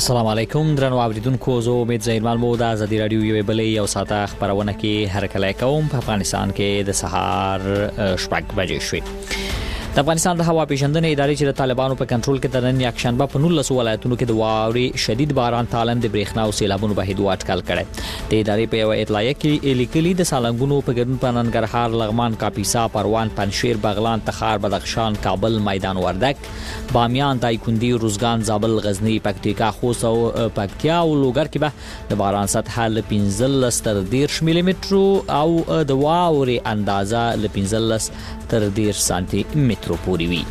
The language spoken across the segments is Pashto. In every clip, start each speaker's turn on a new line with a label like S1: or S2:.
S1: السلام علیکم درنو اوریدونکو، زه امید زیرمل مو د ازادي رادیو یوې بلې یو ساعته خبرونه کې هرکلی کوم. په افغانستان کې د سهار 6 بجې شوې. د افغانستان د هوا پیژندنې ادارې چې د طالبانو په کنټرول کې د نن یکشنبه په 19 ولایتونو کې د واورې شدید باران تالن د برېښنا او سیلابونو بهیدو اټکل کړي. د ادارې په یو اطلاعیه کې لیکلي د سالنګونو په ګډون په ننګرهار، لغمان، کاپیسا، پروان، پنجشیر، بغلان، تخار، بدخشان، کابل، میدان وردک، بامیان، دایکنډي، روزګان، زابل، غزنی، پکتیکا، خوست او پکتیا او لوګر کې به د باران سطح له 15 تر 10 ملي متر او د واورې اندازه له 15 تر 10 سانتي متر پورې وي.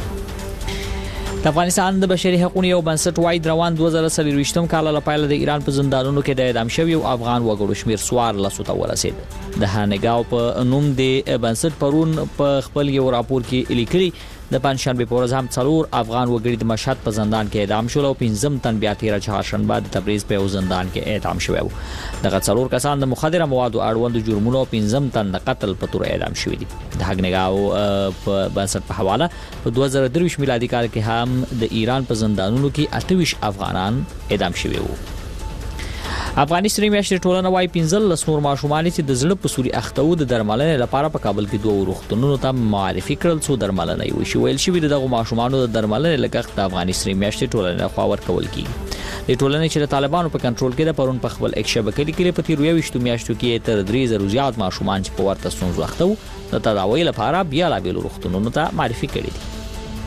S1: د افغانستان د بشري حقوقو یو بنسټ وايي روان 2023 کال له پیل د ایران په زندانونو کې د اعدام شوی افغان وګړو شمیر 14 ته ورسید. د هانګاو په نوم د بنسټ پرون په خپل یو راپور کې لیکلي د پنځشنبه په ورځ هم 4 افغان وګړي د مشهد په زندان کې اعدام شول او 15 تن بیا تیر چهارشنبه د تبریز په زندان کې اعدام شوی وو. دغه 4 کسان د مخدره موادو اړوند جرمونو او 15 تن د قتل په تور اعدام شوی دي. د هانګاو په بنسټ په حواله په 2023 میلادي کال کې هم د ایران په زندانونو کې 28 افغانان اعدام شوی وو. افغاني ستري میاشتې ټولنه وايي 15 نور ماشومان چې د زړه په سوري اخته وو د درملنې لپاره په کابل کې 2 روغتونونو ته معرفي کړل څو درملنه یې وشي. ویل شوی دغه ماشومانو د درملنې لګښت د افغاني ستري میاشتې ټولنه خوا ورکول کیږي. د ټولنې چې د طالبانو په کنټرول کې د پرون په خپل ایک شبکې لیکلي په 23 میاشتو کې تر 3000 زیات ماشومان چې په ورته ستونزو اخته وو د تداوی لپاره بیا لا بیل روغتونونو ته معرفي کړي دي.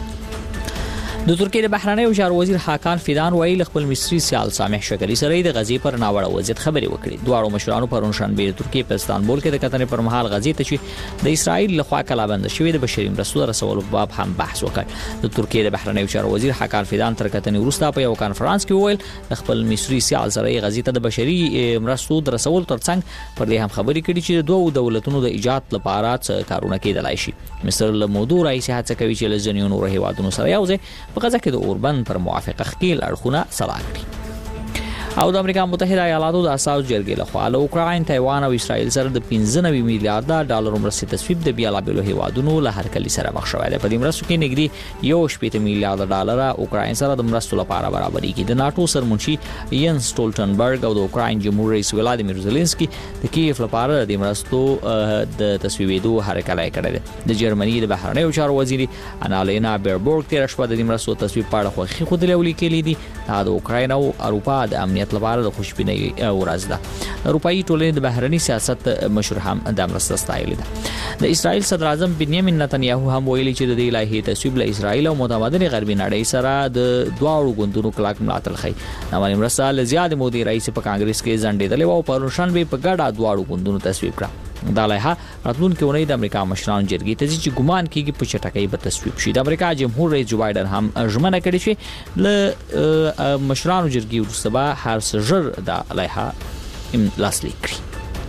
S1: د ترکیې د بهرنیو چارو وزیر حاکان فیدان ویل خپل مصری سیال سامح شکری سره د غزې پر ناوړه وضعیت خبرې وکړې. دواړو مشرانو پرون شنبه د ترکیې په استانبول کې د کتنې پر مهال غزې ته چې د اسرائیل لخوا کلابند شوی د بشري مرستو رسولو په باب هم بحث وکړ. د ترکیې د بهرنیو چارو وزیر حاکان فیدان تر کتنې وروسته په یو کانفرنس کې ویل د خپل مصری سیال سره غزې ته د بشري مرستو رسولو ترڅنګ پر دې هم خبرې کړې چې دوه دولتونو د ایجاد لپاره څه کارونه کېدلای شي. مصر له موضوع رئیس هڅه کوي چې له ځینو نورو هیوادونو سره یوځای په غزه کې د اوربند پر موافقه خکیل اړخونه سلا کړي. او د امریکا متحده ایالاتو د اساس جرګې لخوا له اوکراین، تایوان او اسرائیل سره د 15 میلیارډ ډالر مرستې تصویب د بیا لا بیلو هیوادونو له هرکلي سره مخ شوی دی. په دې مرستو کې نږدې 1.8 میلیارډ ډالر اوکراین سره د مرستو لپاره برابرېږي. د ناتو سرمنشي ینس سټولټنبرګ او د اوکراین جمهور رئیس ولادیمیر زيلنسکي د کیف لپاره د مرستو د تصویبېدو هرکلی کړی دی. د جرمني د بهرنیو چارو وزیر انالینا بیربورګ تیر شپه د مرستو تصویب په اړه خوښي خوده لیکلي دي. دا د اوکراین او اروپا د امنیت لپاره د خوشبینۍ ورځ ده. اروپאי ټولنې د بهرني سیاست مشر هم د مرسته ستایلې ده. د اسرائیل صدر اعظم بنیامین نتنیاهو هم ویلي چې د دې لایحې تصویب له اسرائیل او متمدن غربي نړۍ سره د دواړو ګوندونو کلک ملاتړ ښيي. نوې مرسته له زیات مودې رئیس په کانګرس کې ځنډېدلې او په شنبه په ګډه دواړو ګوندونو تصویب کړه. دا لایحه راتلونکي اونۍ د امریکا مشرانو جرګې ته چې ګمان کیږي په چټکۍ به تصویب شي. د امریکا جمهور رئیس جو بایدن هم ژمنه کړې چې له مشرانو جرګې وروسته به هر څه ژر د لایحه لاسلیک کړي.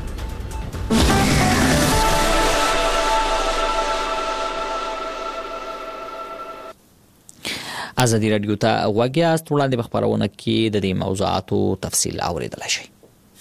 S1: ازادي رادیو ته غوږ یاست. وړاندې په خبرونه کې د دې موضوعاتو تفصیل اوریدلای شئ.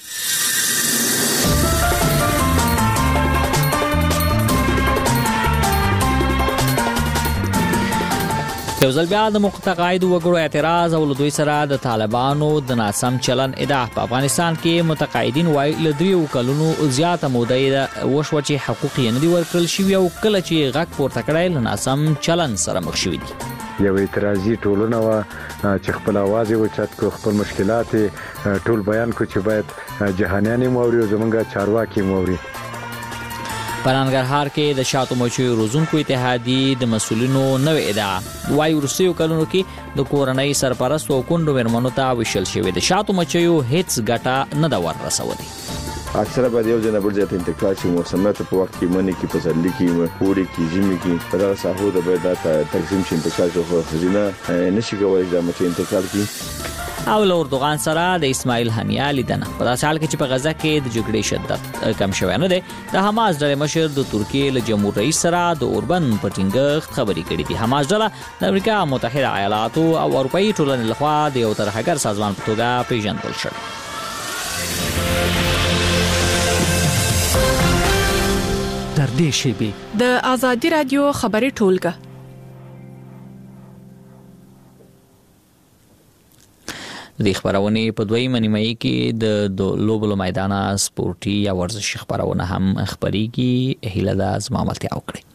S1: یو ځل بیا د متقاعدو وګړو اعتراض او له دوی سره د طالبانو د ناسم چلن ادعا. په افغانستان کې متقاعدین وايي له 3 کلونو زیاته موده وشوه چې حقوق یې نه دي ورکړل شوي او کله چې غږ پورته کړی له ناسم چلن سره مخ شوي دي.
S2: یو اعتراضي ټولنه وه چې خپل اواز یې اوچت کړو، خپل مشکلات ټول بیان کړو چې باید جهانیان یې واوري او زموږ چارواکي یې واوري.
S1: په ننګرهار کې د شاتو مچیو روزونکو اتحادیې د مسؤلینو نوې ادعا وايي وروستیو کلونو کې د کورنۍ سرپرستو او کونډو مېرمنو ته ویشل شوی د شاتو مچیو هیڅ ګټه نه ده ورسولې.
S3: اکثره به یو ځنه بل ځای ته انتقال شي. موسمیات په وخت کې منی کې پسرلی کې وړي کې ژمي کې په دغه ساحو د باید تقسیم شي انتقال شي. خو خزینه نشي کولای دا مچ انتقال کړي.
S1: او له اردوغان سره د اسماعیل هنیا لیدنه په داسې حال کې چې په غزه کې د جګړې شدت کم شوی نه دی. د حماس ډلې مشر د ترکیې له جمهور رئیس سره د اوربند په ټینګښت خبرې کړې دي. حماس ډله د امریکا متحده ایالاتو او اروپאי ټولنې لخوا د یو ترهګر سازمان په توګه پیژندل شوی.
S4: در دې شیبې
S5: د ازادي رادیو خبري ټولګه
S1: د خبرونه په دویمه نیمه کې د لوبلو میدان سپورتي یا ورزشي خبرونه هم خبريږي هیله د زماملتیا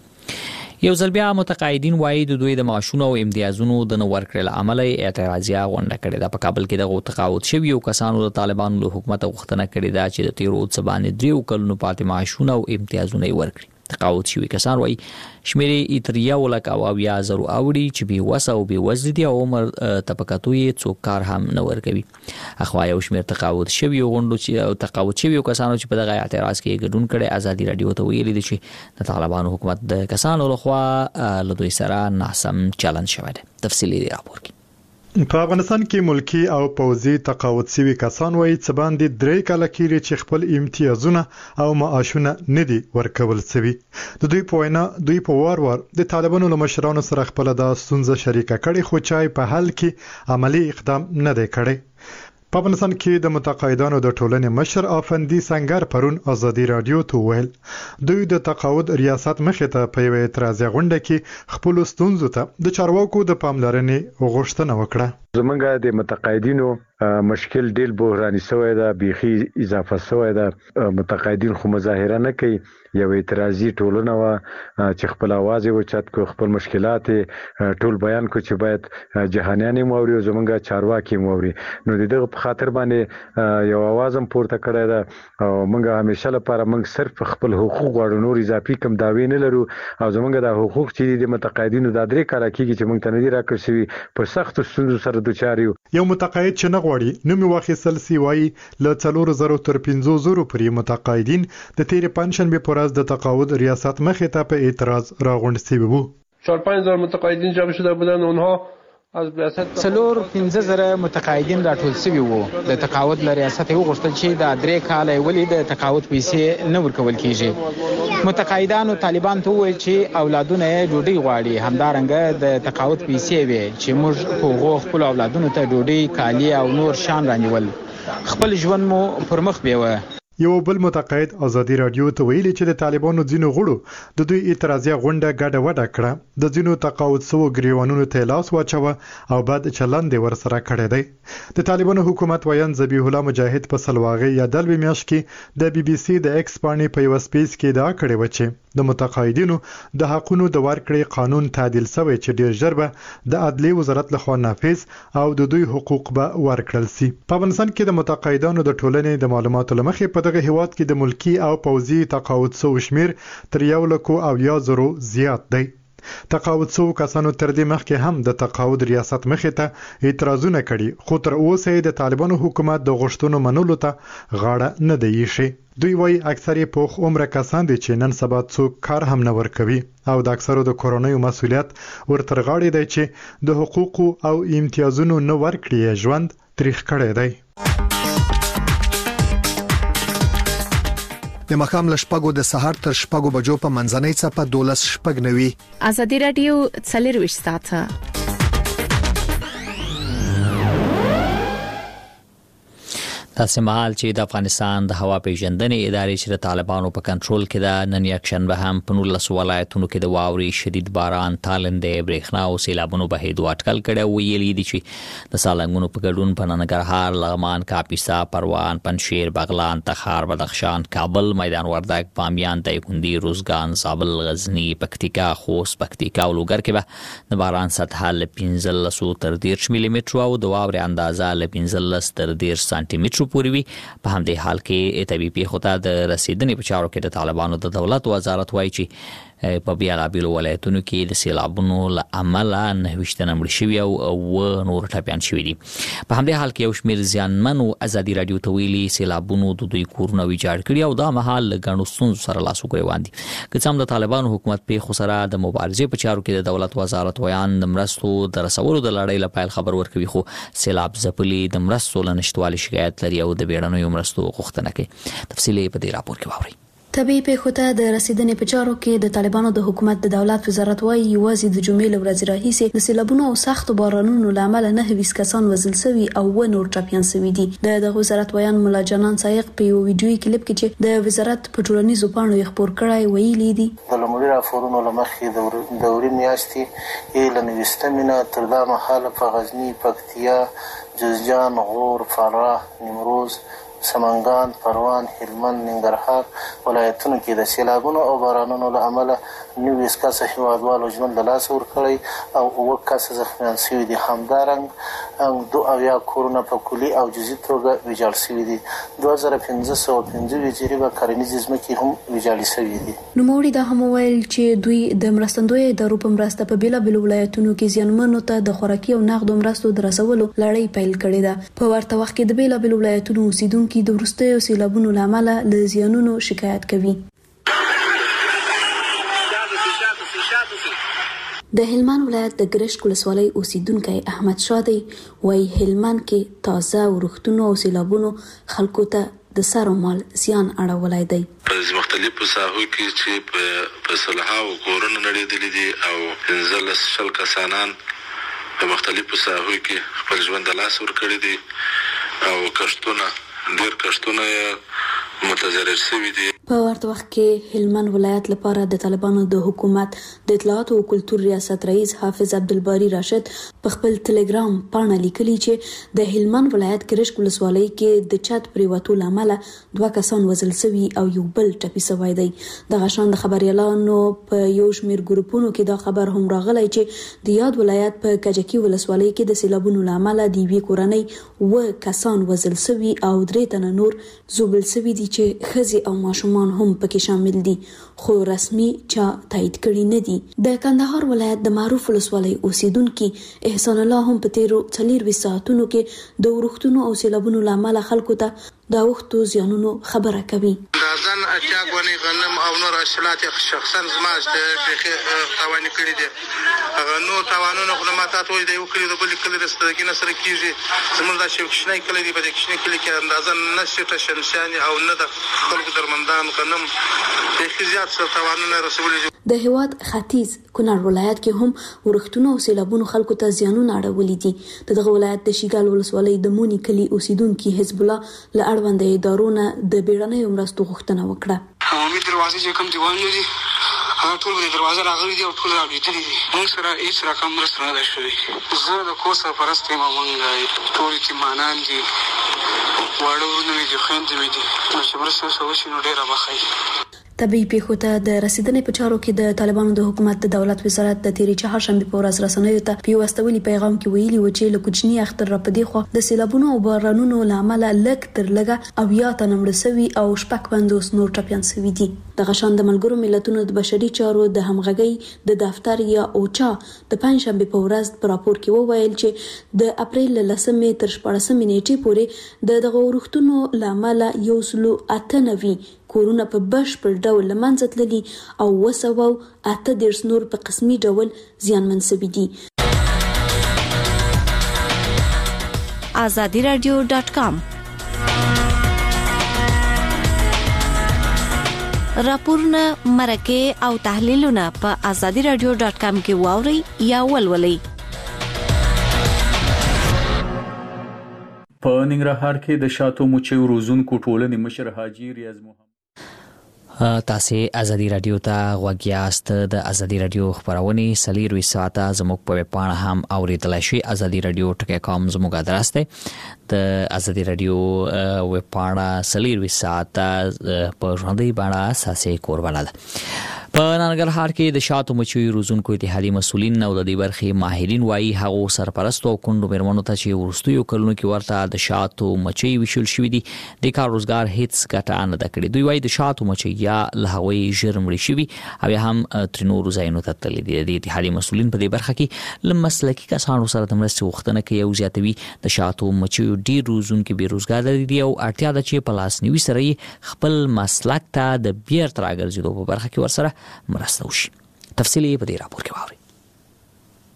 S1: وکړي. یو ځل بیا متقاعدین وایي د دوی د معاشونو او امتیازونو د نو ورکړل عملی اعتراضیه غونډه کړې ده. په کابل کې د تقاعد شویو کسانو د طالبانو له حکومت غوښتنه کړې ده چې د 13 سبانې 3 کلونو پاتې معاشونه او امتیازونه ورکړي. تقاعد شوی کسان وایي شمیرې اتریا ولکاو یا زرو اوړي چې به وسه او به وزدي دي او عمر طبقاتو یې څوک کار هم نه ورکوي. اخوا یو شمیر تقاعد شوی غونډو چې تقاعد شوی کسانو چې په دغه اعتراض کې ګډون کړي ازادي رادیو ته ویلي دي چې د طالبانو حکومت د کسانو لخوا له دوی سره ناسم چلند شوی دی. تفصیلی راپور کې
S6: په افغانستان کې ملکی او پوځي تقاعد شوی کسان وایي چې باندې 3 کاله کېږي چې خپل امتیازونه او معاشونه نه دي ورکول شوی. د دوی په وینا دوی په وار د طالبانو له مشرانو سره خپل د ستونزه شریکه کړي خو چای په حل کې عملی اقدام نه دی کړی. په افغانستان کې د متقاعدانو د ټولنې مشر افندي سنگر پرون ازادي رادیو ته ویل دوی د تقاعد ریاست مخې ته په یو اعتراضي غونډه کې خپل ستونزو ته د چارواکو د پاملرنې غوښتنه وکړه.
S2: زمونږ د متقاعدینو مشکل ډېر بحراني شوی دا بيخي اضافه شوی دا. متقاعدین خو مظاهره نه کوي، یو اعتراضي ټولنه وا چې خپل आवाज وچت کو خپل مشکلات ټول بیان کو چې باید جهانیان موري او زمونږ چارواکي موري. نو دغه په خاطر باندې یو आवाज هم پورته کړی دا او موږ همیشه لپاره موږ صرف خپل حقوق غواړو، نور اضافي کم داوی نه لرو او زمونږ د حقوق چې د متقاعدینو د 3 کال کېږي چې موږ ته نه دی راکړل شوی په سخت ستونزو سره دوچاریو.
S6: یو متقاعد چې نه غواړي نو می واخیستل سی وایي له 4000 تر 5000 پورې متقاعدین د تیر پنځشنبه پر ورځ د تقاعد ریاست مخې ته په اعتراض راغونډ شوي وو.
S7: 4-5 متقاعدین جمع شده بودند. اونها از ریاست
S8: 4-15 متقاعدین راټول شوي وو. د تقاعد له ریاست یې وغوښتل چې د 3 کال ولې د تقاعد پیسې نه ورکول کیږي. متقاعدانو طالبان ته وویل چې اولادونه یې ډوډۍ غواړي، همدارنګه د تقاعد پیسې وي چې موږ په هغو خپل اولادونو ته ډوډۍ، کالي او نور شان رانیول. خپل ژوند مو پر مخ بیوه.
S6: یو بل متقاعد ازادي رادیو ته ویلي چې د طالبانو ځینو غړو د دوی اعتراضي غونډه ګډه وډه کړه، د ځینو تقاعد سو ګریوانونو ته لاس واچوه او بعد چلند ورسره کړی دی. د طالبانو حکومت ویان ذبیح الله مجاهد په سلواغه یا دلوي میاشت کې د بي بي سي د ایکس باندې په یو سپیس کې دا کړی و چې د متقاعدینو د حقونو د ورکړې قانون تعدیل شوی چې ډیر ژر به د عدلي وزارت لخوا نافذ او د دوی حقوق به ورکړل شي. په افغانستان کې د متقاعدانو د ټولنې د معلوماتو لمخې په دغه هیواد کې د ملکی او پوځي تقاعد سو شمیر تر 1,000 زیات دی. تقاعد سو کسانو تر دې مخکې هم د تقاعد ریاست مخې ته اعتراضونه کړي خو تر اوسه د طالبانو حکومت د غوښتنو منلو ته غاړه نه دی ایښې. دوی وایي اکثره پوخ عمر کسان دي چې نن سبا څوک کار هم نه ورکوي او د اکثرو د کورونیو مسؤلیت ورتر غاړې دی چې د حقوقو او امتیازونو نه ورکړي ژوند تاریخ کړی دی.
S9: د مخام لشپګو د سحر تر شپګو بجو په منځنۍ څپه 12 شپګ نوي.
S5: ازادي رادیو 24 ساعته.
S1: تاسو مهال چې د افغانستان د هوا پیژندنې ادارې چې د طالبانو په کنټرول کې ده نن یکشنبه به هم په 19 ولایتونو کې د واوري شدید باران، تالندې، برېښنا او سیلابونو بهیدو اټکل کړی ویلي دي چې د سالنګونو په ګډون په ننګرهار، لغمان، کاپیسا، پروان، پنجشیر، بغلان، تخار، بدخشان، کابل، میدان وردګ، بامیان، دایکنډي، روزګان، زابل، غزنی، پکتیکا، خوست، پکتیکا او لوګر کې به د باران سطح له 15 تر 10 ملي متر او د واوري اندازه له 15 تر 10 سانتي متر پورې وي. په همدې حال کې طبيعي پیښو ته د رسیدنې په چارو کې د طالبانو د دولت وزارت وایي چې په بیلابیلو ولایتونو کې د سیلابونو له امله 9 مړه شوي او نور ټپيان شوي دي. په همدې حال کې یو شمېر زیانمنو ازادي رادیو ته ویلي سیلابونو د دوی کورونه ویجاړ کړي او دا مهال له ګڼو ستونزو سره لاس وګري واندي. که څه هم د طالبانو حکومت پیښو سره د مبارزې په چارو کې د دولت وزارت ویان د مرستو د رسولو د لړۍ لپاره خبر ورکوي خو سیلاب ځپلي د مرستو له نشټوالي شکایت لري او د بیړنیو مرستو غوښتنه کوي. تفصیلي په دې راپور کې واورئ.
S10: طبي پیښو ته د رسیدنې په چارو کې د طالبانو د حکومت د دولت وزارت وايي یوازې د جمعې ورځې راهیسې د سیلابونو او سختو بارانونو لامل 9 کسان وژل شوي او نور ټپيان شوي دي. د وزارت ویان مولا جانان سایق په یو ویډیوي کلیپ کې چې د وزارت په ټولنیزو پاڼو یې خبر کړای ویلي دي
S11: د لومړي راپورونو لمخې د ورین میاشتې یې لنوستمینه تر دا مهاله په غزنی، پکتیا، جوزجان، غور، فراه، نیمروز، سمنګان، پروان، هلمند، ننګرهار ولایتونو کې د سیلابونو او بارانونو له امله 9 کسه هیوادوالو ژوند له لاسه ورکړی او 9 کسه زخمیان شوي دي. همدارنګه 2 کورونه په کلي او جزئي توګه ویجاړ شوي دي. 2505 جریبه کرنیزې ځمکې هم ویجاړې شوي دي.
S10: نوموړي دا هم ویل چې دوی د مرستندوی ادارو په مرسته په بیلابیلو ولایتونو کې زیانمنو ته د خوراکي او نغدو مرستو د رسولو لړۍ پیل کړې ده. په ورته وخت کې د بیلابیلو ولایتونو اوسیدونکو د وروستیو سیلابونو لامل له زیانونو شکایت کوي. د هلمند ولایت د ګرشک ولسوالۍ اوسیدونکی احمد شادي وايي هلمند کې تازه ورښتونو او سیلابونو خلکو ته د سر او مال زیان اړولای دی.
S12: په مختلفو ساحو کې چې په صلحاو کورونه نړیدلې دي او 15 کسانان په مختلفو ساحو کې خپل ژوند د لاس ورکړي دي او کښتونه متضرر شوي دي.
S10: په ورته وخت کې هلمند ولایت لپاره د طالبانو د حکومت د اطلاعات او کلتور ریاست رئیس حافظ عبدالباری راشد په خپل ټلګرام پاڼه لیکلي چې د هلمند ولایت ګرشک ولسوالۍ کې د چت پریوتو لامل 2 کسان وژل شوي او یو بل ټپي شوی دی. د غشان د خبريالانو په یو شمېر ګروپونو کې دا خبر هم راغلی چې د یاد ولایت په کجکی ولسوالۍ کې د سیلابونو لامل د وی کورنۍ 9 کسان وژل شوي او 3 تنه نور زوبل شوي دي چې ښځې او ماشومان هم پکې شامل دي خو رسمي چا تایید کړي نه دي. د کندهار ولایت د معروف ولسوالۍ اوسیدونکو احسان الله هم په تیرو 4 ساعتونو کې د ورښتونو او سیلابونو لامل خلکو ته د وختو زیانونو خبره کوي.
S13: ځان اچاګونی غنم او نور حاصلات شخصا زما د توان کړی دي. هغه نو توانونه خدمات ته دی وکړي د بل کلی رستګی نه سره کیږي. زموږ د شوکشنای کلی دی په دې کښنی کلی کې اندازه نشته شمسیانی او نه د خلکو درمندان غنم د زیات سره توانونه رسولي.
S10: د هیواد ختیځ کونړ ولایت کې هم ورښتونو او سیلابونو خلکو ته زیانونه اړولي دي. دغه ولایت د شیګال ولسوالۍ د مونی کلی اوسیدونکو حزب الله له اړوند ادارونو د بیړنۍ مرستو غوښتنه وکړه.
S14: عمومي دروازې چې کوم دیوال دي هغه ټول د دروازه راغلي دي او ټول راوړل دي. موږ سره هیڅ رقم مرسته نه ده شوې. زه د کوسه پرست یم. موږ ټول یتیمانان دي، واړه ورونه مې دي، خویندې مې دي. نو چې مرسته وشي نو ډېره به ښه.
S10: طبي پیښو ته د رسیدنې په چارو کې د طالبانو د حکومت د دولت وزارت د تیرې چهارشنبه په ورځ رسنیو ته په واستولي پیغام کې ویلي و چې له کوچني اختر را پدې خو د سیلابونو او بارانونو لامل لک تر لګه او یا تنمړ سوي او شپک بندوس نور ټپيان سوي دي. د غشان د ملګرو ملتونو د بشري چارو د همغږي د دفتر یا اوچا د پنځشنبه په ورځ په راپور کې وویل چې د اپریل له 10 تر 14 نیټې پورې د دغه ورښتونو لامل 198 کورونه په بشپړ ډول لمنځه تللي او 208 نور په قسمي ډول زیانمن شوي دي.
S15: azadiradio.com راپورونه مرکه او تحلیلونه په azadiradio.com کې واوري یا ولولئ.
S16: په ننګرهار کې د شاتو مچیو روزونکو ټولنې مشر حاجی ریاض محمد
S1: تاسو ازادي رادیو ته غوږ یاست. د ازادي رادیو خبرونه سلیروي ساعته زموږ په پاڼه هم اوریدلای شئ. azadiradio.com زموږ ادرس دی. د ازادي رادیو ویب پاڼه سلیروي ساعته په ژوندۍ بڼه اساسي کوربانه ده. په ننګرهار کې د شاتو مچیو روزونکو اتحادیې مسؤلین او د دې برخې ماهرین وايي هغه سرپرست او کندو مرمنو ته چې ورستیو کلونو کې ورته د شاتو مچي وشول شوې دي د کار روزګار هیڅ ګټه نه ده کړې. دوی وايي د شاتو مچي یا لهوي جرمړي شوي او هم ترنور زاینو ته تللي دي. د اتحادیې مسؤلین په دې برخه کې لمسلکي کسانو سره د مرستې وختونه کوي او زیاتوي د شاتو مچیو ډیر روزونکو بیروزګار دي او اړتیا ده چې په لاسنیوي سره خپل مسلک ته د بیرته راګرځېدو په برخه کې ورسره مرسته وشي. تفصیلی په دې راپور کې واورئ.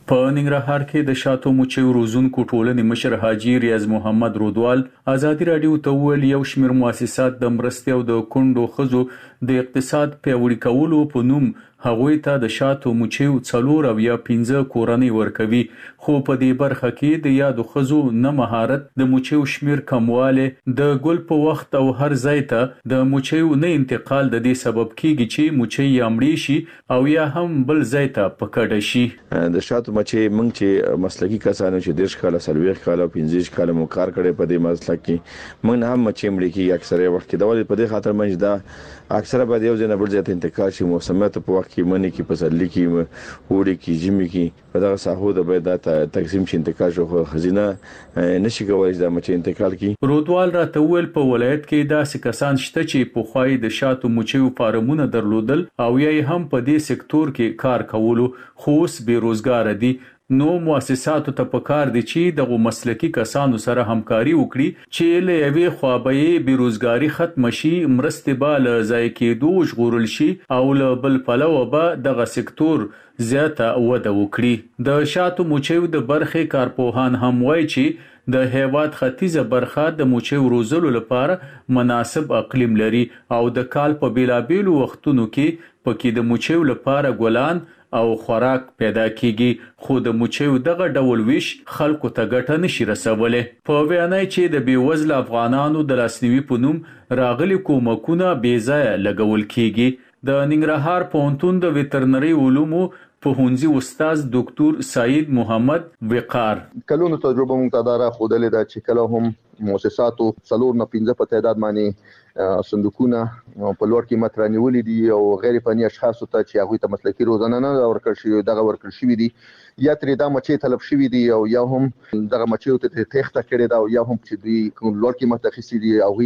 S16: په ننګرهار کې د شاتو مچیو روزونکو ټولنې مشر حاجی ریاض محمد رودوال ازادي رادیو ته ویل یو شمېر مؤسسات د مرستې او د کونډو ښځو د اقتصاد پیاوړي کولو په نوم هغوی ته د شاتو مچیو 4 او یا 15 کورنۍ ورکوي، خو په دې برخه کې د یادو ښځو نه مهارت، د مچیو شمیر کمواله، د ګل په وخت او هر ځای ته د مچیو نه انتقال د دې سبب کیږي چې مچي یا مړی شي او یا هم بل ځای ته پکړه شي.
S3: د شاتو مچي موږ چې مسلکی کسانو چې 10 کاله 40 کاله 15 کاله مو کار کړي په دې مسلک کې موږ نه هم مچي مړی کې اکثره وخت کې د ولې په دې خاطر موږ دا اکثره به یو ځای نه بل ځای ته انتقال شي، موسمیات په وخت کې منی کې پسرلی کې وړي کې ژمي کې په دغه ساحو د باید تقسیم شي انتقال شو خزینه نشي کولای د مچي انتقال کی.
S16: رودوال راته ویل په ولایت کې داسې کسان شته چې په خوای د شاتو مچیو فارمونه درلودل او یې هم په دې سکتور کې کار کولو، خو اوس بیروزګار دي. نو مؤسساتو ته پکار دي چې دغه مسلکی کسانو سره همکاري وکړي چې له یوې خوا بیروزګاری ختم شي، مرستې به له ځای کېدو ژغورل شي او له بل پلوه به دغه سکتور زیاته وده وکړي. د شاتو مچیو د برخې کارپوهان هم وایي چې د هیواد ختیځه برخه د مچیو روزلو لپاره مناسب اقلیم لري او د کال په بیلابیلو وختونو کې پکې د مچیو لپاره ګلان او خوراک پیدا کیږي، خو د مچیو دغه ډول ویش خلکو ته ګټه نشي رسولې. په ویانای چې د بیوزله افغانانو د لاسنیوي په نوم راغلي کومکونه بې ځایه لګول کیږي. د ننګرهار پوهنتون د ویترنري علومو پوهنځي استاد ډاکټر سعید محمد وقار
S17: کلونو تجربه مونږ ته دا خودلې ده چې کله هم مؤسساتو 4 نه 15 په تعداد باندې صندوقونه په لوړ قیمت رانیولې دي او غیر فني اشخاص ته چې هغه ته مسلکی روزانه نه ورکړ شي دغه ورکړ شي دي یا ترې دا مچي طلب شوی دي او یا هم دغه مچي ته تخته کړي دا او یا هم چې دوی لوړ قیمت اخیستي دي او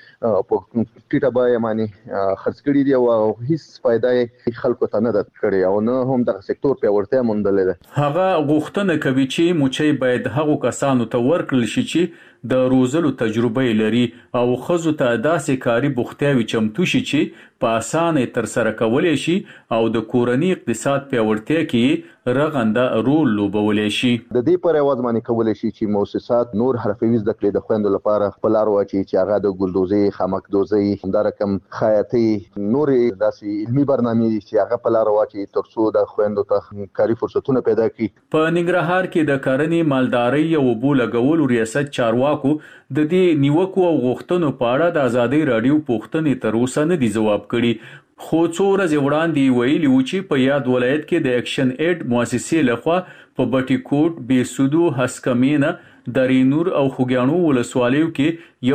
S17: په ټیټه بیه باندې خرڅ کړي دي او هیڅ فائدې خلکو ته نه ده کړې او نه هم دغه سکتور پیاوړتیا موندلې ده.
S16: هغه غوښتنه کوي چې مچي باید هغو کسانو ته ورکړل شي چې د روزلو تجربه لري او خزو ته داسې کاری بوختیاوي چمتو شي چې په اسانه تر سره کولای شي او د کورنۍ اقتصاد پیاوړتیا کې رغنده رول لوبولی شي.
S17: د دې پر اواز باندې کولای شي چې مؤسسات نور حرفوي زده کړې د خويندو لپاره خپل لار واچي چې هغه د ګلدوزي، خامکدوزي، همدا رقم خیاطي، نور داسې علمي برنامې چې هغه په لار واچي ترڅو د خويندو ته کاري فرصتونه پیدا کړي.
S16: په ننګرهار کې د کرنې، مالدارۍ او اوبو لګولو ریاست چارواکو د دې نیوکو او غوښتنو په اړه د ازادي رادیو پوښتنې تر اوسه نه دي ځواب کړي، خو څو ورځې وړاندې ویلي و چې په یاد ولایت کې د اکشن ایډ مؤسسې لخوا په بټي کوټ، بیسودو، هسکمینه، درینور او خوګیاڼو ولسوالیو کې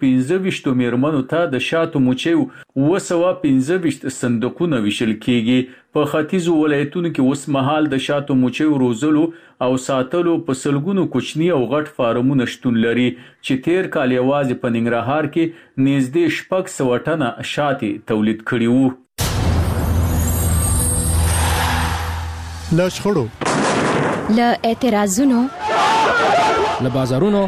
S16: 115 میرمنو ته د شاتو مچیو 215 صندوقونه ویشل کیږي. په ختیځو ولایتونو کې اوس مهال د شاتو مچیو روزلو او ساتلو په سلګونو کوچني او غټ فارمونه شتون لري چې تیر کال یوازې په ننګرهار کې نږدې 600 ټنه شاتي تولید کړي وو.
S6: له شخړو،
S18: له اعتراضونو،
S19: له بازارونو،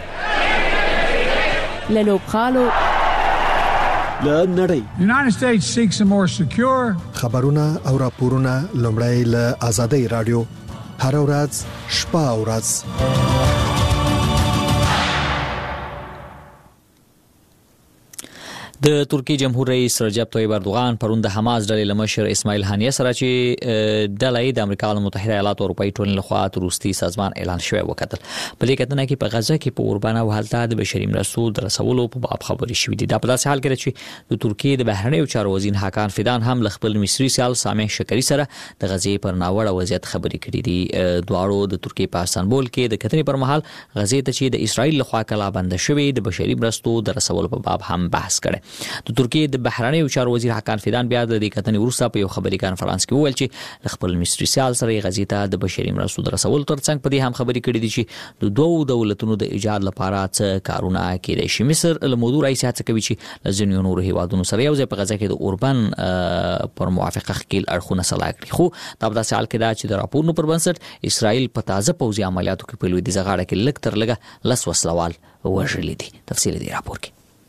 S18: له لوبغالو،
S19: له نړۍ.
S20: United States seeks a more secure.
S9: خبرونه او راپورونه لومړی له آزادۍ رادیو هر ورځ شپه او ورځ.
S1: د ترکی جمهور رئیس رجب طیب اردوغان پرون د حماس ډلې مشر اسماعیل هانیه سره چې ډلې د امریکا متحده ایالاتو اروپאי ټولنې لخوا تروریستي سازمان اعلان شوی وکړل. په لیک کتنه کې په غزه کې په اوربانه او حالت د بشري مرستو د رسولو په باب خبرې شوې دي. دا په داسې حال کې چې د ترکی د بهرنیو چارو وزیر حکان فیدان هم خپل مصری سیال سامح شکری سره د غزې پر ناوړه وضعیت خبرې کړې دي. دواړو د ترکی په استانبول کې د کتنې پر مهال غزې ته چې د اسرائیل لخوا کلا بند شوې د بشري مرستو د رسولو په باب هم بحث کړي. د ترکیه د بهرنیو چارو وزیر حکان فیدان بیا د دې کتنې وروسته په یو خبري کانفرنس کې وویل چې خپل مصری سیال سره غزې ته د بشري مرستو د رسولو ترڅنګ په دې هم خبري کړې دي چې د دوو دولتونو د ایجاد لپاره څه کارونه کېدای شي. مصر له موضوع راځي چې کوي چې لزنیو نور هیوادونو سره یو ځای په غزه کې د اوربان پر موافقه خکیل اړخونه سلا کړی. خو دا په داسې حال کې دا چې د راپورونو پر بنسټ اسرائیل په تازه پوځي عملیاتو کې په لویدیځ غاړه کې لږ تر لږه 10 وسلوال وژلي دي. تفصیل دی راپور کې.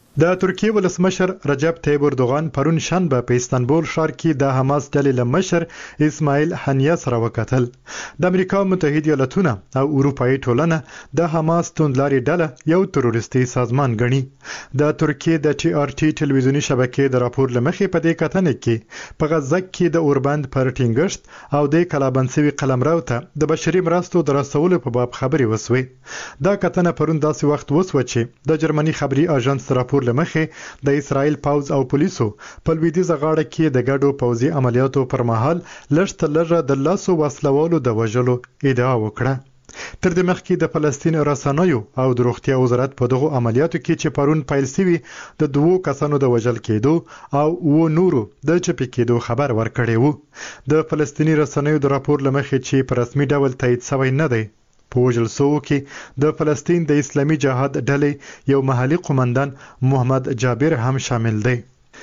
S6: د ترکیه ولسمشر رجب طیب اردوغان پرون شنبه په استانبول ښار کې د حماس ډلې له مشر اسماعیل هنیه سره وکتل. د امریکا متحده ایالاتونه او اروپאי ټولنه د حماس توندلاري ډله یو تروریستي سازمان ګڼي. د ترکیه د TRT ټلویزیونی شبکې د راپور لمخې په دې کتنه کې په غزه کې د اوربند پر ټینګښت او د کلابنسوي قلمرو ته د بشري مرستو د رسولو په باب خبري وسوي. دا کتنه پرون داسې وخت وسوه چې د جرمني خبري اژانس راپور لمخې د اسرائیل پوز او پولیسو په لویدیځه غاړه کې د ګډو پوځي عملیاتو پر مهال لږ لږه د لاسو وسلوالو د وژلو ادعا وکړه. تر دې مخکې د فلسطین رسنیو او د روغتیا وزارت په دغه عملیاتو کې چې پرون پیل شوي د 2 کسانو د وژل کېدو او نورو د چپی کېدو خبر ورکړی وو. د فلسطینی رسنیو د راپور لمخې چې په رسمي ډول تایید شوی نه دی، په وژل شوو کې د فلسطین د اسلامي جهاد ډلې یو محلي قومندان محمد جابر هم شامل دی.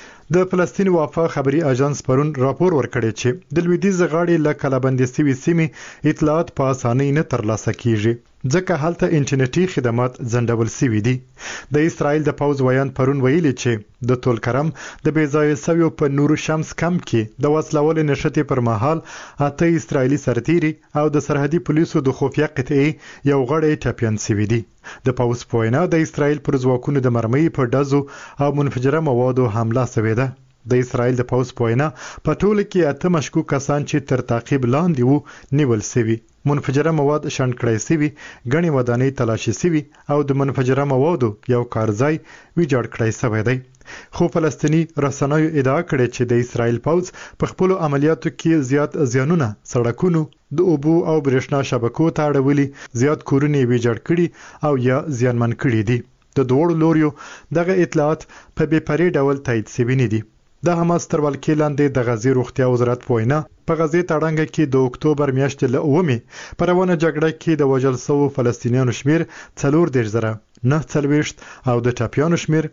S6: د فلسطین وفا خبري اژانس پرون راپور ورکړی چې د لویدیځ غاړې له کلابندې سوي سیمې اطلاعات په اسانۍ نه ترلاسه کیږي ځکه هلته انټرنیټي خدمات ځنډول شوي دي. د اسرائیل د پوز ویان پرون ویلي چې د تولکرم د بیځایه سویو په نور شمس کم کې د وسلوال نشټې پر مهال 8 اسرائیلي سرتیري او د سرحدي پولیسو د خفیه قطعې یو غړی ټاپیان شوي دي. د پوز په وینا د اسرائیل پر ځواکونو د مرمۍ په ډزو او منفجره موادو حمله شوې ده. د اسرائیل د پوز په وینا په ټوله کې 8 مشکوک کسان چې تر تعقیب لاندې وو نیول شوي، منفجره مواد شنډ کړای شوي، غني ودانۍ تلاشي شوي او د منفجره موادو یو کارځای ویجاړ کړای شوی دی. خو فلسطینی رسنیو ادعا کړې چې د اسرائیل پوز په خپل عملیاتو کې زیات زیانونه سړکونو د اوبو او برېښنا شبکو ته اړولي، زیات کورونه ویجاړ کړي او یا زیانمن کړي دي. د دوړو لوريو دغه اطلاعات په بې پرې ډول تایید شوي نه دي. د حماس تر ولکې لاندې د غزې روغتیا وزارت په وینا په غزې تړانګه کې د اکتوبر میاشتې له 9 په روانه جګړه کې د وژل شوو فلسطینیانو شمیر 4,940 او د ټاپیانو شمیر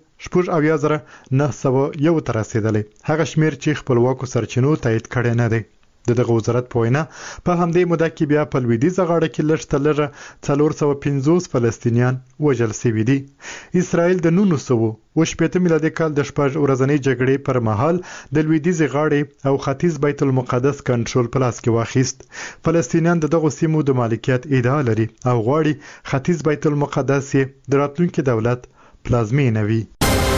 S6: 4,901 ته رسیدلی. هغه شمیر چې خپلواکو سرچینو تایید کړی نه دی. دغه وزارت په وینا په همدې موده کې بیا په لویدیځه غاړه کې لږ 450 فلسطینیان وژل شوي دي. اسرائیل د 1980 میلادي کال د شپږ ورځنۍ جګړې پر مهال د لویدیځه غاړې او ختیځ بیت المقدس کنټرول په لاس کې واخیست. فلسطینیان دغه سیمو د مالکیت ادعا لري او غواړي ختیځ بیت المقدس د راتلونکي دولت پلازمینه وي.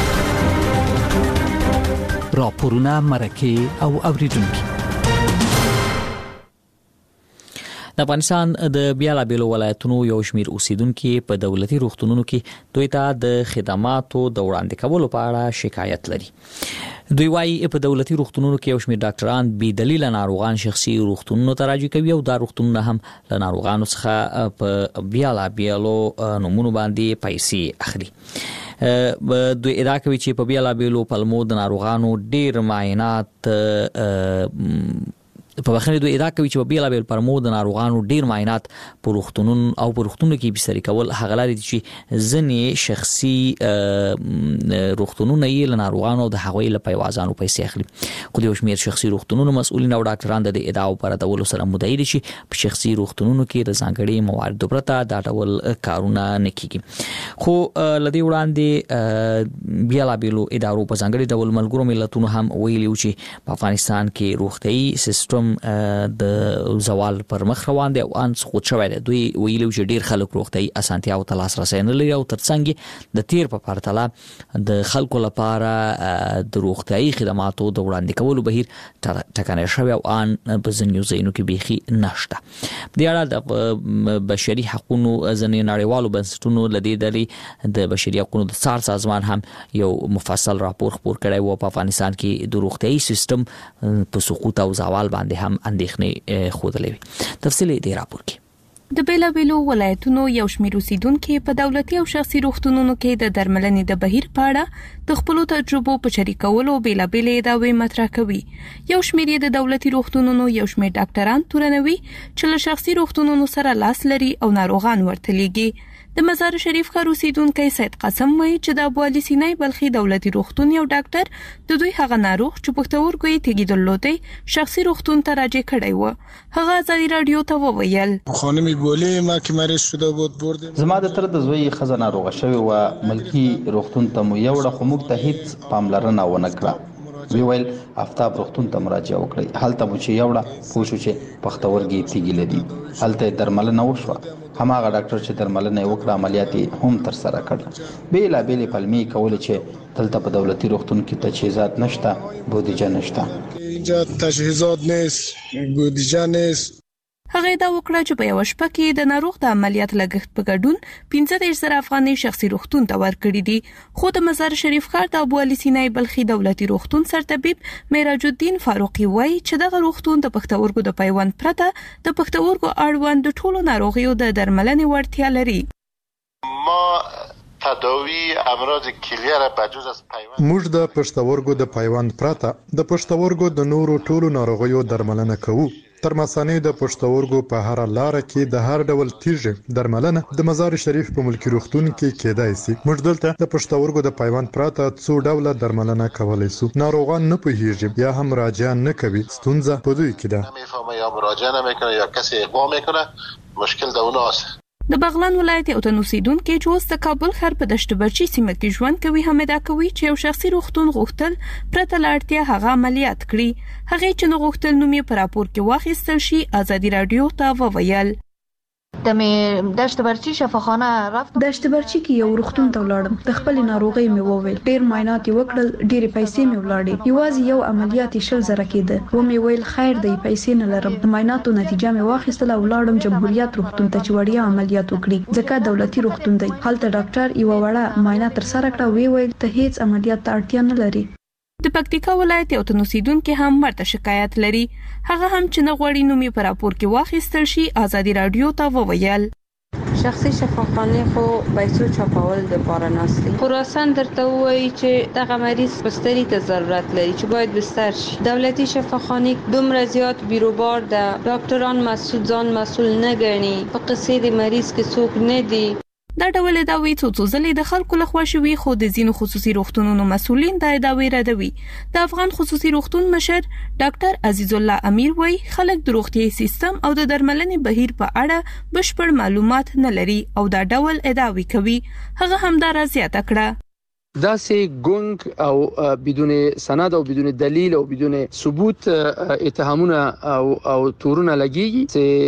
S4: راپورونه مرکه او اوریدونکو
S1: د افغانستان د بیلابیلو ولایتونو یو شمیر اوسیدونکو په دولتي روغتونونو کې دوی ته د خدماتو د وړاندې کولو په اړه شکایت لري. دوی وايي په دولتي روغتونونو کې یو شمیر ډاکټران بې دلیل ناروغان شخصي روغتونونو ته راځي کوي او دا روغتونونه هم له ناروغانو څخه په بیلابیلو نمونه باندې پیسې اخلي. دوی ادعا کوي چې په بیلابیلو پلمو د ناروغانو ډیر معاینات په بخښنې دوی ادعا کوي چې په بیلابیل پرمو د ناروغانو ډیر معاینات په روغتونونو کې بستري کول هغه لري چې ځنې شخصي روغتونونه یې له ناروغانو د هغوی له پیوازانو پیسې اخلي. خو د یو شمیر شخصي روغتونونو مسؤلین او ډاکټران د ادعاو پر ردولو سره مدعي دي چې په شخصي روغتونونو کې د ځانګړي مواردو پرته دا ډول کارونه نه کیږي. خو لدی وړاندې بیلابیلو ادارو په ځانګړي ډول ملګرو ملتونو هم ویلي چې په افغانستان کې روغتيایي سیستم د زوال پر مخ روان دي او ان خود شوی دی. دوی ویلو چې ډیر خلک روغتيایي اسانتیاو ته لاسرسي نه لري او ترڅنګ د تیر په پرتله د خلکو لپاره د روغتيایي خدماتو د وړاندې کولو بهیر ټکنۍ شوی او ان په ځینو ځایونو کې بيخي نشته. د اړه د بشري حقوقو ځینې نړیوالو بنسټونو لدې دلی د بشري حقوقو د څار سازمان هم یو مفصل راپور خپور کړی و په افغانستان کې د روغتيایي سیستم په سقوط او زوال باندې هم اندېښنې خوده. تفصیل دې راپور کې
S5: د بیلابیلو ولایتونو یو شمېر اوسیدونکو په دولتي او شخصي روغتونونو کې د درملنې د بهیر په اړه د خپل تجربو په شریکولو بیلابیلې ادعاوې مطرح کوي. یو شمېر د دولتي روغتونونو یو شمېر ډاکټران تورنوي چې له شخصي روغتونونو سره لاس لري او ناروغان ورته لیږي. د مزار شریف ښار اوسیدونکی سید قاسم وایي چې د ابو علي سینای بلخي دولتي روغتون یو ډاکټر د دوی هغه ناروغ چې پښتورګو یې تیږې درلودې شخصي روغتون ته راجع کړی و. هغه ازادي رادیو ته وویل
S21: خانم بولی ما که مریض شده بود بردیم.
S22: زما د تر د زوی خزه ناروغه شوی و ملکی روغتون ته مو یوړه خو موږ ته هیڅ پاملرنه ونه کړه. وی ویل آفتاب روغتون ته مراجعه وکړئ. هلته مو چې یوړه پوه شو چې پښتورګي تیږې لري. هلته درملنه وشوه. هماغه ډاکټر چې درملنه وکړه عملیات هم تر سره کړل. بیلا بیلې پلمې کول چې دلته په دولتي روغتون کې تجهیزات نشته، بودیجه نشته.
S21: اینجا تجهیزات نیست، بودیجه نیست.
S5: هغه دا وکړه چې په یو شپه کې د ناروغ د عملیات لګښت په ګډون 15,000 افغانۍ شخصي روغتون ته ورکړي دي. خو د مزار شریف ښار د ابو علي سینای بلخي دولتي روغتون سرطبيب معراج الدین فاروقي وایي چې دغه روغتون د پښتورګو د پیوند پرته د پښتورګو اړوند د ټولو ناروغیو د درملنې وړتیا لري.
S23: ما تداوی امراض کلیه را بجز از پیوند
S6: موږ د پښتورګو د پیوند پرته د پښتورګو د نورو ټولو ناروغیو درملنه کوو. تر مسانې د پښتورګو په هر لار کې د هر ډول تیږې درملنه د مزار شریف په ملکی روغتون کې کېدای شي. موږ دلته د پښتورګو د پیوند پرته څو ډول درملنه کولای شو. ناروغان نه پوهیږي یا هم مراجعه نه کوي. ستونزه په دوی کې ده.
S23: نمیفهمه یا مراجعه نمیکنه یا کسی اقدام میکنه. مشکل د اوناست.
S5: د بغلان ولایت یو تنوسیدون کې چې اوس د کابل ښار په دشت برچی سیمه کې ژوند کوي حمید کوي چې یو شخصي روغتون غوښتل پرته لاړتیا هغه عملیات کړي. هغه چې نو غوښتل نوم یې پر راپور کې واخیستل شي ازادي رادیو ته وویل.
S24: دشت برچی شفاخانه رفت. دشت برچی کې یو روغتون ته ولاړم. د خپل ناروغي مې وویل. ډیر معاینات وکړل، ډېرې پیسې مې ولاړې. یوازې یو عملیات 100,000 کېده. و مې ویل خیر دی، پیسې نه لرم. د معایناتو نتیجه مې واخیستله او ولاړم جمهوریت روغتون ته چې وړیا عملیات وکړي. ځکه دولتي روغتون دی. هلته ډاکټر یو وړه معاینه تر سره کړه. وی ویل ته هیڅ عملیات ته اړتیا نه لري.
S5: د پکتیکا ولایت یو تنوسیدونکو هم ورته شکایت لري. هغه هم چې نه غوړي نومي پر راپور کې واخیستل شي ازادي رادیو ته وویل.
S25: شخصي شفاخانه خو پیسو چاپول د پاره ناستي. خراسان درته وایي چې دغه مریض بستری ته ضرورت لري چې باید بستر شي. دولتي شفاخانه دومره زیات بیروبار ده. ډاکټران مسعود ځان مسؤل نه ګڼي. په قصې د مریض کې څوک نه دی.
S5: دا ډول داوی څو ځلې د خلکو لخوا شوي خو د ځینو خصوصي روغتونونو مسؤلین دا داوی ردوي. د افغان خصوصي روغتون مشر ډاکټر عزیز الله امیر وایي خلک د روغتي سیستم او د درملنې بهیر په اړه بشپړ معلومات نه لري او دا ډول ادعاوی کوي. هغه هم دا زیاته کړه.
S26: داسې ګونګ او بدون سند او بدون دلیل او بدون ثبوت اتهامونه او تورونه لګيږي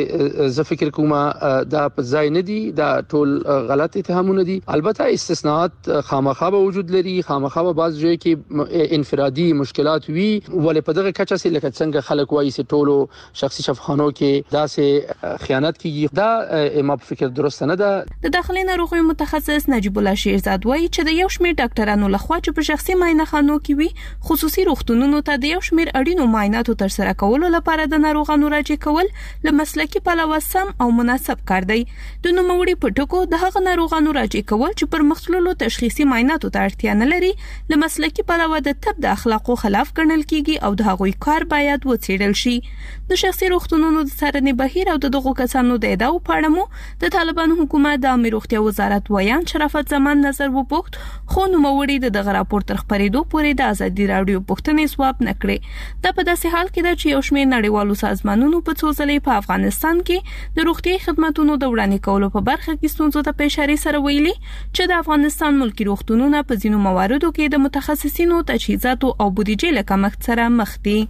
S26: چې زه فکر کوم دا په ځای نه دي. دا ټول غلط اتهامونه دي. البته استثناءات خامخا به وجود لري. خامخا به بعض ځای کې انفرادي مشکلات وي ولې په دغه کچه سي لکه څنګه خلک وایي چې ټولو شخصي شفاخانو کې داسې خیانت کیږي. دا ما په فکر درست نه ده.
S5: د داخلي ناروغیو متخصص نجیب الله شیرزاد وایي چې د یو شمېر ډاکټرانو لخوا چې په شخصي معاینه خانو کې وي خصوصي روغتونونو ته د یو شمېر اړینو معایناتو تر سره کولو لپاره د ناروغانو راجع کول له مسلکي پلوه سم او مناسب کار دی. د نوموړي په ټکو د هغه ناروغانو راجع کول چې پر مختلفو تشخیصي معایناتو ته اړتیا نه لري له مسلکي پلوه د طب د اخلاقو خلاف ګڼل کیږي او د هغوی کار باید وڅېړل شي. د شخصي روغتونونو د څارنې بهیر او د دغو کسانو د ادعاو په اړه مو د طالبانو حکومت د امیر روغتیا وزارت ویان شرافت زمان نظر وپوښت خو نوموړي د دغه راپور تر خبرېدو پورې د ازادي رادیو پوښتنې ځواب نه کړې. دا په داسې حال کې ده چې یو شمېر نړیوالو سازمانونو په څو ځلې په افغانستان کې د روغتیايي خدماتو د وړاندې کولو په برخه کې ستونزو ته په اشاره سره ویلي چې د افغانستان ملکی روغتونونه په ځینو مواردو کې د متخصصینو تجهیزاتو او بودیجې له کمښت سره مخ دي.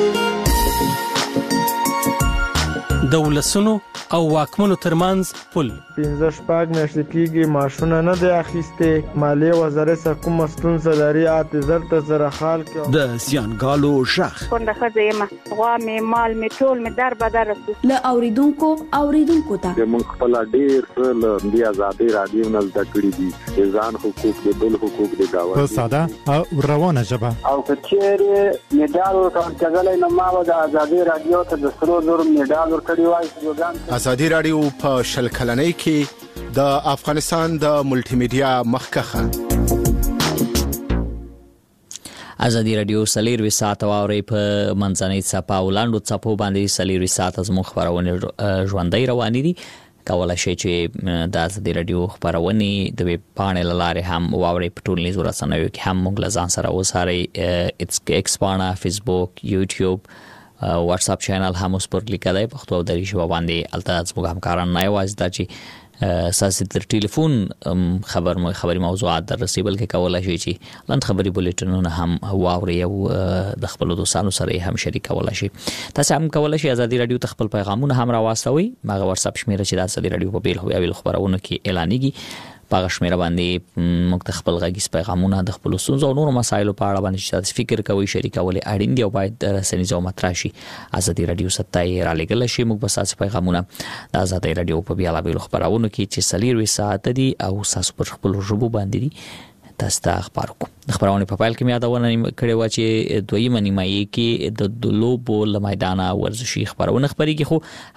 S19: د ولسونو او واکمنو ترمنځ پل
S27: 15 میاشتې کېږي ماشونه نه دی اخیسته. مالیه وزارت سره کوم ستونزه لري اته ته سره حال کې
S19: د زیانګالو شخ
S28: څنګه خځه غوا مې مال مې ټول مې در بدر
S10: له اوریدونکو ته
S2: موږ خپل ډیر له دی ازادي رادیو نه زده کړی دي ځان حقوق دي بل حقوق دي دا
S6: په ساده او روانه ژبه
S27: او کچېره میډال ورکړل نو ما د ازادي رادیو ته د 100 میډال ورکړی وای.
S29: ازادي رادیو په شل کلنۍ کې د افغانستان د ملټي میډیا مخکخه
S1: ازادي رادیو سلیروي ساعت واوري په منځنۍ صفه ولاندو صفو باندې سلیروي ساعت از مخبرونه ژوندۍ روانې دي. کولای شئ چې د ازادي رادیو خبرونه د ویب پاڼې لاره هم واوري په ټولنیزو رسنیو کې هم موږ لزان سره وساري ایکس پاڼه فیسبوک یوټیوب واتس اپ چینل هم اوس پر لیکلای په خپل دري ژبه باندې التاز موږ همکاران نه یوازې د چې اساسي تر ټلیفون خبري موضوعات در رسیبل کې کولای شي چې لاند خبري بولټنونه هم واوري او د خپل دوستانو سره هم شریک کولای شي. تاسو هم کولای شئ ازادي رادیو ته خپل پیغامونه هم راوستوي. ماغه واتس اپ شمیره چې د ازادي رادیو په بیل هویل خبرونه کې اعلانېږي په شمیره باندې موږ خپل غږیز پیغامونه د خپل سوزو او نور مسایلو په اړه باندې چې فکر کوي شریکول اړین دی او باید رسنیزو متراشي ازادي رادیو ستای را لګل شي. موږ به تاسو پیغامونه د ازادي رادیو په بیل خبرونه کې چې سلیروي ساعت دي او تاسو پر خپل ژبه باندې دي تاسو ته خبر کوم. خبرونه په فایل کې مې یادونه کړې و چې دویمه نیمایي کې د لوبو له میدان ورزشي خبرونه خبري کې خو